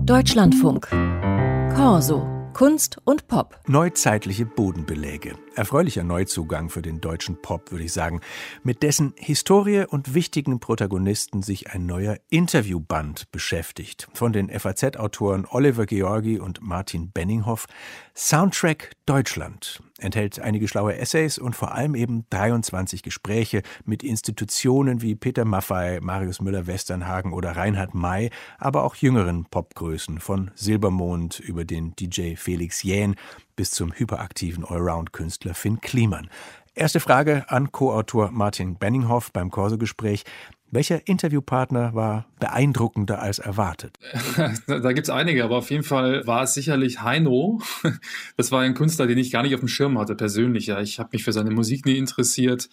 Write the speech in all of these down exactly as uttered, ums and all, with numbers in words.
Deutschlandfunk. Corso. Kunst und Pop. Neuzeitliche Bodenbeläge. Erfreulicher Neuzugang für den deutschen Pop, würde ich sagen. Mit dessen Historie und wichtigen Protagonisten sich ein neuer Interviewband beschäftigt. Von den F A Z-Autoren Oliver Georgi und Martin Benninghoff. Soundtrack Deutschland enthält einige schlaue Essays und vor allem eben dreiundzwanzig Gespräche mit Institutionen wie Peter Maffay, Marius Müller-Westernhagen oder Reinhard May, aber auch jüngeren Popgrößen von Silbermond über den D J Felix Jähn bis zum hyperaktiven Allround-Künstler Finn Kliman. Erste Frage an Co-Autor Martin Benninghoff beim Corso-Gespräch. Welcher Interviewpartner war beeindruckender als erwartet? Da gibt es einige, aber auf jeden Fall war es sicherlich Heino. Das war ein Künstler, den ich gar nicht auf dem Schirm hatte, persönlich. Ja. Ich habe mich für seine Musik nie interessiert.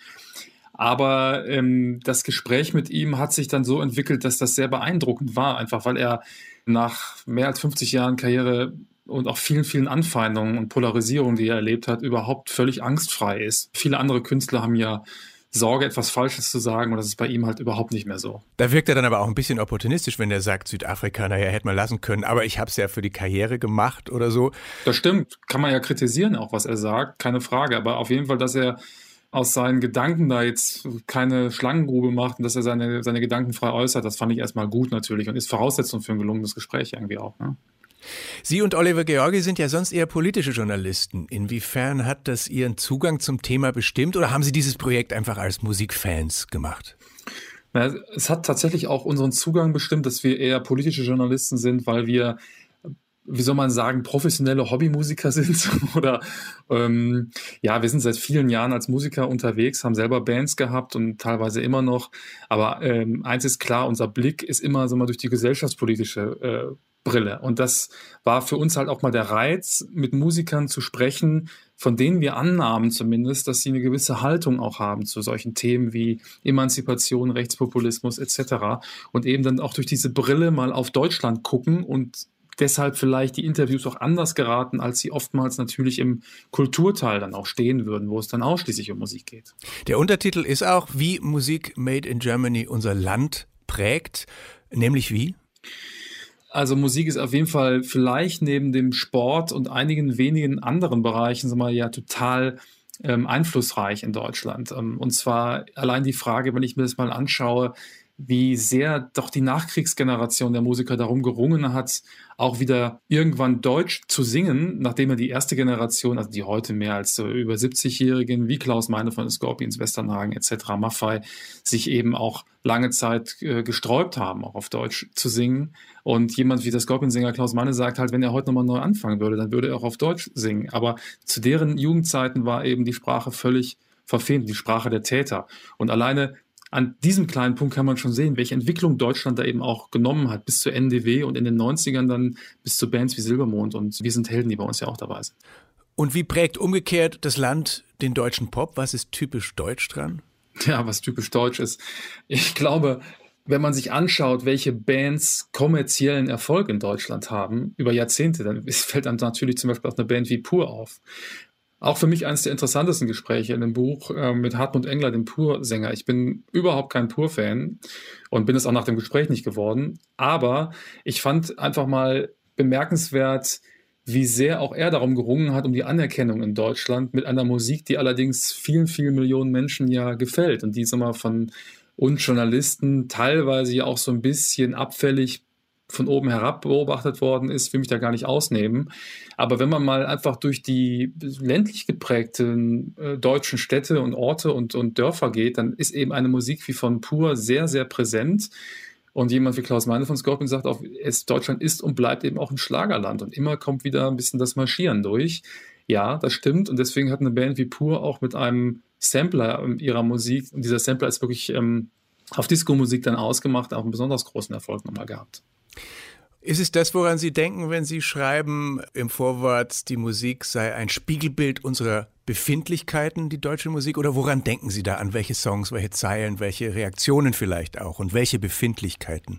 Aber ähm, das Gespräch mit ihm hat sich dann so entwickelt, dass das sehr beeindruckend war. Einfach weil er nach mehr als fünfzig Jahren Karriere und auch vielen, vielen Anfeindungen und Polarisierungen, die er erlebt hat, überhaupt völlig angstfrei ist. Viele andere Künstler haben ja Sorge, etwas Falsches zu sagen, und das ist bei ihm halt überhaupt nicht mehr so. Da wirkt er dann aber auch ein bisschen opportunistisch, wenn er sagt, Südafrika, naja, hätte man lassen können, aber ich habe es ja für die Karriere gemacht oder so. Das stimmt, kann man ja kritisieren auch, was er sagt, keine Frage, aber auf jeden Fall, dass er aus seinen Gedanken da jetzt keine Schlangengrube macht und dass er seine, seine Gedanken frei äußert, das fand ich erstmal gut natürlich und ist Voraussetzung für ein gelungenes Gespräch irgendwie auch, ne? Sie und Oliver Georgi sind ja sonst eher politische Journalisten. Inwiefern hat das Ihren Zugang zum Thema bestimmt oder haben Sie dieses Projekt einfach als Musikfans gemacht? Na, es hat tatsächlich auch unseren Zugang bestimmt, dass wir eher politische Journalisten sind, weil wir, wie soll man sagen, professionelle Hobbymusiker sind. Oder ähm, ja, wir sind seit vielen Jahren als Musiker unterwegs, haben selber Bands gehabt und teilweise immer noch. Aber ähm, eins ist klar, unser Blick ist immer so mal durch die gesellschaftspolitische äh, Brille. Und das war für uns halt auch mal der Reiz, mit Musikern zu sprechen, von denen wir annahmen zumindest, dass sie eine gewisse Haltung auch haben zu solchen Themen wie Emanzipation, Rechtspopulismus et cetera. Und eben dann auch durch diese Brille mal auf Deutschland gucken und deshalb vielleicht die Interviews auch anders geraten, als sie oftmals natürlich im Kulturteil dann auch stehen würden, wo es dann ausschließlich um Musik geht. Der Untertitel ist auch, wie Musik Made in Germany unser Land prägt, nämlich wie? Also Musik ist auf jeden Fall vielleicht neben dem Sport und einigen wenigen anderen Bereichen, sagen wir mal, ja total ähm, einflussreich in Deutschland. Ähm, und zwar allein die Frage, wenn ich mir das mal anschaue, wie sehr doch die Nachkriegsgeneration der Musiker darum gerungen hat, auch wieder irgendwann Deutsch zu singen, nachdem er die erste Generation, also die heute mehr als so über siebzigjährigen, wie Klaus Meine von den Scorpions, Westernhagen et cetera, Maffay, sich eben auch lange Zeit äh, gesträubt haben, auch auf Deutsch zu singen. Und jemand wie der Scorpion-Sänger Klaus Meine sagt halt, wenn er heute nochmal neu anfangen würde, dann würde er auch auf Deutsch singen. Aber zu deren Jugendzeiten war eben die Sprache völlig verfemt, die Sprache der Täter. Und alleine an diesem kleinen Punkt kann man schon sehen, welche Entwicklung Deutschland da eben auch genommen hat, bis zur N D W und in den neunzigern dann bis zu Bands wie Silbermond und Wir sind Helden, die bei uns ja auch dabei sind. Und wie prägt umgekehrt das Land den deutschen Pop? Was ist typisch deutsch dran? Ja, was typisch deutsch ist. Ich glaube, wenn man sich anschaut, welche Bands kommerziellen Erfolg in Deutschland haben, über Jahrzehnte, dann fällt einem natürlich zum Beispiel auch eine Band wie Pur auf. Auch für mich eines der interessantesten Gespräche in dem Buch äh, mit Hartmut Engler, dem Pur-Sänger. Ich bin überhaupt kein Pur-Fan und bin es auch nach dem Gespräch nicht geworden. Aber ich fand einfach mal bemerkenswert, wie sehr auch er darum gerungen hat, um die Anerkennung in Deutschland mit einer Musik, die allerdings vielen, vielen Millionen Menschen ja gefällt und die ist immer von uns Journalisten teilweise ja auch so ein bisschen abfällig von oben herab beobachtet worden ist, will mich da gar nicht ausnehmen. Aber wenn man mal einfach durch die ländlich geprägten äh, deutschen Städte und Orte und, und Dörfer geht, dann ist eben eine Musik wie von Pur sehr, sehr präsent. Und jemand wie Klaus Meine von Scorpion sagt auch, es, Deutschland ist und bleibt eben auch ein Schlagerland. Und immer kommt wieder ein bisschen das Marschieren durch. Ja, das stimmt. Und deswegen hat eine Band wie Pur auch mit einem Sampler ihrer Musik, und dieser Sampler ist wirklich ähm, auf Disco-Musik dann ausgemacht, auch einen besonders großen Erfolg nochmal gehabt. Ist es das, woran Sie denken, wenn Sie schreiben im Vorwort, die Musik sei ein Spiegelbild unserer Befindlichkeiten, die deutsche Musik? Oder woran denken Sie da? An welche Songs, welche Zeilen, welche Reaktionen vielleicht auch und welche Befindlichkeiten?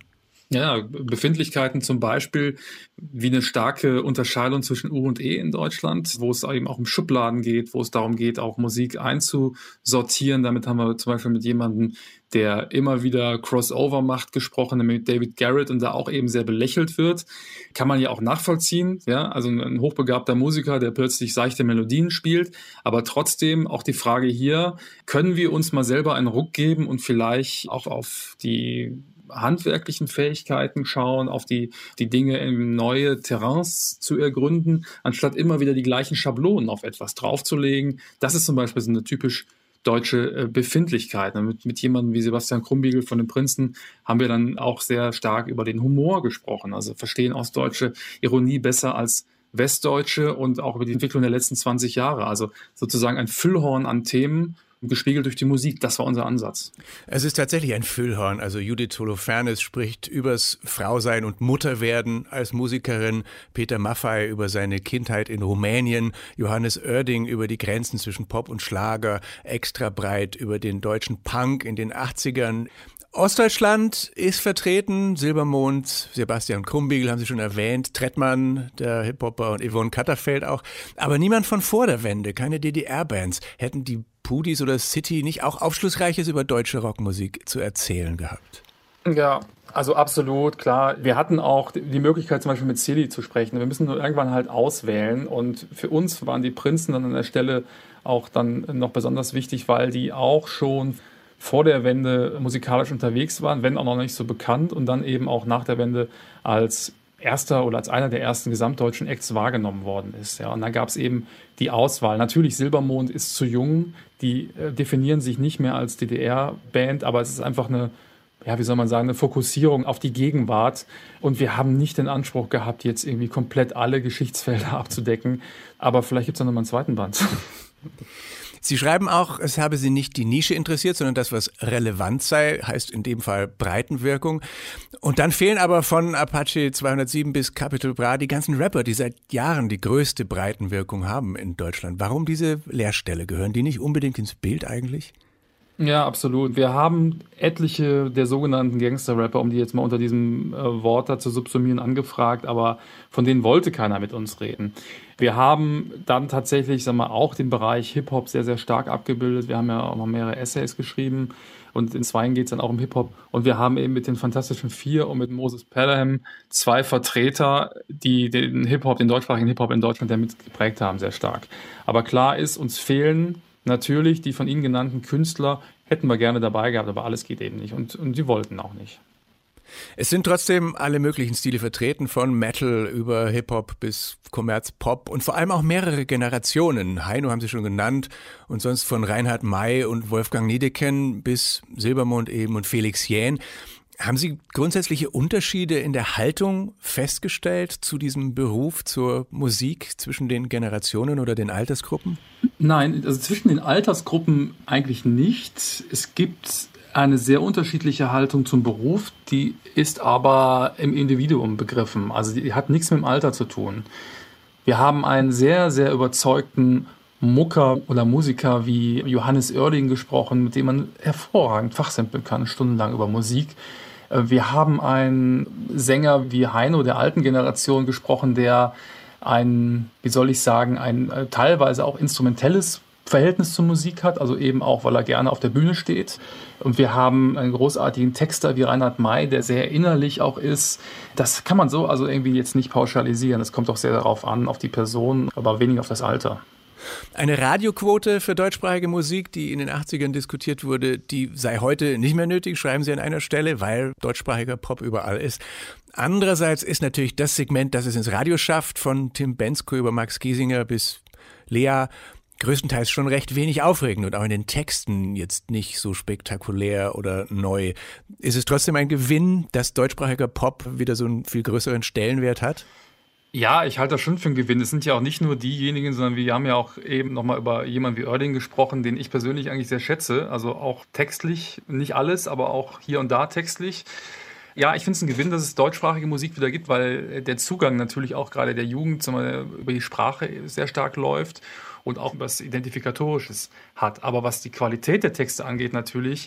Ja, Befindlichkeiten zum Beispiel wie eine starke Unterscheidung zwischen U und E in Deutschland, wo es eben auch um Schubladen geht, wo es darum geht, auch Musik einzusortieren. Damit haben wir zum Beispiel mit jemandem, der immer wieder Crossover macht, gesprochen, nämlich David Garrett, und da auch eben sehr belächelt wird. Kann man ja auch nachvollziehen, ja, also ein hochbegabter Musiker, der plötzlich seichte Melodien spielt, aber trotzdem auch die Frage hier, können wir uns mal selber einen Ruck geben und vielleicht auch auf die handwerklichen Fähigkeiten schauen, auf die, die Dinge in neue Terrains zu ergründen, anstatt immer wieder die gleichen Schablonen auf etwas draufzulegen. Das ist zum Beispiel so eine typisch deutsche Befindlichkeit. Mit, mit jemandem wie Sebastian Krumbiegel von den Prinzen haben wir dann auch sehr stark über den Humor gesprochen, also verstehen ostdeutsche Ironie besser als Westdeutsche und auch über die Entwicklung der letzten zwanzig Jahre. Also sozusagen ein Füllhorn an Themen, gespiegelt durch die Musik. Das war unser Ansatz. Es ist tatsächlich ein Füllhorn. Also Judith Holofernes spricht übers Frausein und Mutterwerden als Musikerin, Peter Maffay über seine Kindheit in Rumänien, Johannes Oerding über die Grenzen zwischen Pop und Schlager, extra breit über den deutschen Punk in den achtzigern. Ostdeutschland ist vertreten, Silbermond, Sebastian Krumbiegel haben Sie schon erwähnt, Trettmann, der Hip-Hopper, und Yvonne Katterfeld auch. Aber niemand von vor der Wende, keine D D R-Bands. Hätten die Pudis oder City nicht auch Aufschlussreiches über deutsche Rockmusik zu erzählen gehabt? Ja, also absolut, klar. Wir hatten auch die Möglichkeit, zum Beispiel mit Silly zu sprechen. Wir müssen nur irgendwann halt auswählen. Und für uns waren die Prinzen dann an der Stelle auch dann noch besonders wichtig, weil die auch schon vor der Wende musikalisch unterwegs waren, wenn auch noch nicht so bekannt, und dann eben auch nach der Wende als erster oder als einer der ersten gesamtdeutschen Acts wahrgenommen worden ist. Ja, und dann gab es eben die Auswahl. Natürlich, Silbermond ist zu jung, die äh, definieren sich nicht mehr als D D R-Band, aber es ist einfach eine, ja, wie soll man sagen, eine Fokussierung auf die Gegenwart. Und wir haben nicht den Anspruch gehabt, jetzt irgendwie komplett alle Geschichtsfelder abzudecken. Aber vielleicht gibt es noch mal einen zweiten Band. Sie schreiben auch, es habe Sie nicht die Nische interessiert, sondern das, was relevant sei, heißt in dem Fall Breitenwirkung. Und dann fehlen aber von Apache zweihundertsieben bis Capital Bra die ganzen Rapper, die seit Jahren die größte Breitenwirkung haben in Deutschland. Warum diese Leerstelle? Gehören die nicht unbedingt ins Bild eigentlich? Ja, absolut. Wir haben etliche der sogenannten Gangster-Rapper, um die jetzt mal unter diesem äh, Wort da zu subsumieren, angefragt, aber von denen wollte keiner mit uns reden. Wir haben dann tatsächlich, sagen wir, auch den Bereich Hip-Hop sehr, sehr stark abgebildet. Wir haben ja auch noch mehrere Essays geschrieben und in zweien geht es dann auch um Hip-Hop. Und wir haben eben mit den Fantastischen Vier und mit Moses Pelham zwei Vertreter, die den Hip-Hop, den deutschsprachigen Hip-Hop in Deutschland ja mitgeprägt haben, sehr stark. Aber klar ist, uns fehlen natürlich die von Ihnen genannten Künstler, hätten wir gerne dabei gehabt, aber alles geht eben nicht und, und die wollten auch nicht. Es sind trotzdem alle möglichen Stile vertreten, von Metal über Hip-Hop bis Kommerz-Pop und vor allem auch mehrere Generationen. Heino haben Sie schon genannt und sonst von Reinhard May und Wolfgang Niedecken bis Silbermond eben und Felix Jähn. Haben Sie grundsätzliche Unterschiede in der Haltung festgestellt zu diesem Beruf, zur Musik zwischen den Generationen oder den Altersgruppen? Nein, also zwischen den Altersgruppen eigentlich nicht. Es gibt eine sehr unterschiedliche Haltung zum Beruf, die ist aber im Individuum begriffen. Also die hat nichts mit dem Alter zu tun. Wir haben einen sehr, sehr überzeugten Mucker oder Musiker wie Johannes Oerding gesprochen, mit dem man hervorragend fachsimpeln kann, stundenlang über Musik. Wir haben einen Sänger wie Heino der alten Generation gesprochen, der ein, wie soll ich sagen, ein teilweise auch instrumentelles Verhältnis zur Musik hat, also eben auch, weil er gerne auf der Bühne steht. Und wir haben einen großartigen Texter wie Reinhard May, der sehr innerlich auch ist. Das kann man so also irgendwie jetzt nicht pauschalisieren. Das kommt auch sehr darauf an, auf die Person, aber weniger auf das Alter. Eine Radioquote für deutschsprachige Musik, die in den achtzigern diskutiert wurde, die sei heute nicht mehr nötig, schreiben Sie an einer Stelle, weil deutschsprachiger Pop überall ist. Andererseits ist natürlich das Segment, das es ins Radio schafft, von Tim Bendzko über Max Giesinger bis Lea, größtenteils schon recht wenig aufregend und auch in den Texten jetzt nicht so spektakulär oder neu. Ist es trotzdem ein Gewinn, dass deutschsprachiger Pop wieder so einen viel größeren Stellenwert hat? Ja, ich halte das schon für einen Gewinn. Es sind ja auch nicht nur diejenigen, sondern wir haben ja auch eben nochmal über jemanden wie Oerding gesprochen, den ich persönlich eigentlich sehr schätze. Also auch textlich, nicht alles, aber auch hier und da textlich. Ja, ich finde es ein Gewinn, dass es deutschsprachige Musik wieder gibt, weil der Zugang natürlich auch gerade der Jugend zum, über die Sprache sehr stark läuft und auch was Identifikatorisches hat. Aber was die Qualität der Texte angeht natürlich,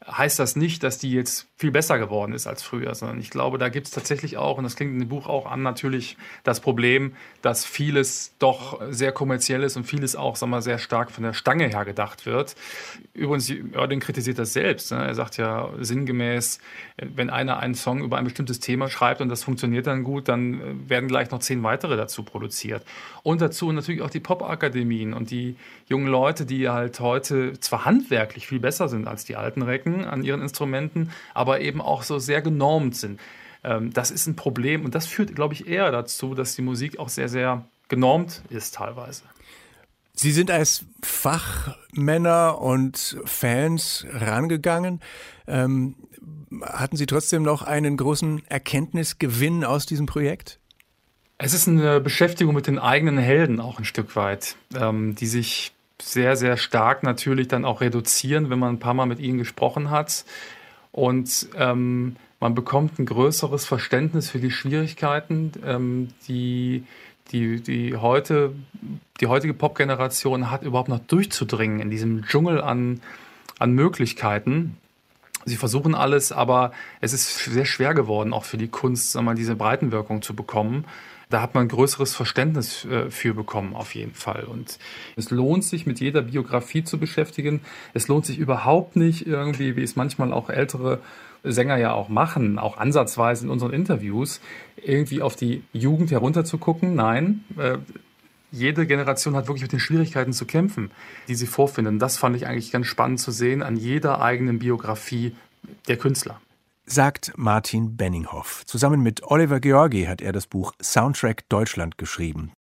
heißt das nicht, dass die jetzt viel besser geworden ist als früher, sondern ich glaube, da gibt es tatsächlich auch, und das klingt in dem Buch auch an, natürlich das Problem, dass vieles doch sehr kommerziell ist und vieles auch, sagen wir mal, sehr stark von der Stange her gedacht wird. Übrigens, Oerding kritisiert das selbst. Ne? Er sagt ja sinngemäß, wenn einer einen Song über ein bestimmtes Thema schreibt und das funktioniert dann gut, dann werden gleich noch zehn weitere dazu produziert. Und dazu natürlich auch die Popakademien und die jungen Leute, die halt heute zwar handwerklich viel besser sind als die alten Recken an ihren Instrumenten, aber eben auch so sehr genormt sind. Das ist ein Problem und das führt, glaube ich, eher dazu, dass die Musik auch sehr, sehr genormt ist teilweise. Sie sind als Fachmänner und Fans rangegangen. Ähm, hatten Sie trotzdem noch einen großen Erkenntnisgewinn aus diesem Projekt? Es ist eine Beschäftigung mit den eigenen Helden auch ein Stück weit, ähm, die sich sehr, sehr stark natürlich dann auch reduzieren, wenn man ein paar Mal mit ihnen gesprochen hat. Und ähm, man bekommt ein größeres Verständnis für die Schwierigkeiten, ähm, die, die, die, heute, die heutige Popgeneration hat, überhaupt noch durchzudringen in diesem Dschungel an, an Möglichkeiten. Sie versuchen alles, aber es ist sehr schwer geworden, auch für die Kunst, sagen wir mal, diese Breitenwirkung zu bekommen. Da hat man ein größeres Verständnis äh, für bekommen, auf jeden Fall. Und es lohnt sich, mit jeder Biografie zu beschäftigen. Es lohnt sich überhaupt nicht irgendwie, wie es manchmal auch ältere Sänger ja auch machen, auch ansatzweise in unseren Interviews, irgendwie auf die Jugend herunterzugucken. Nein, äh, jede Generation hat wirklich mit den Schwierigkeiten zu kämpfen, die sie vorfinden. Das fand ich eigentlich ganz spannend zu sehen an jeder eigenen Biografie der Künstler. Sagt Martin Benninghoff. Zusammen mit Oliver Georgi hat er das Buch Soundtrack Deutschland geschrieben.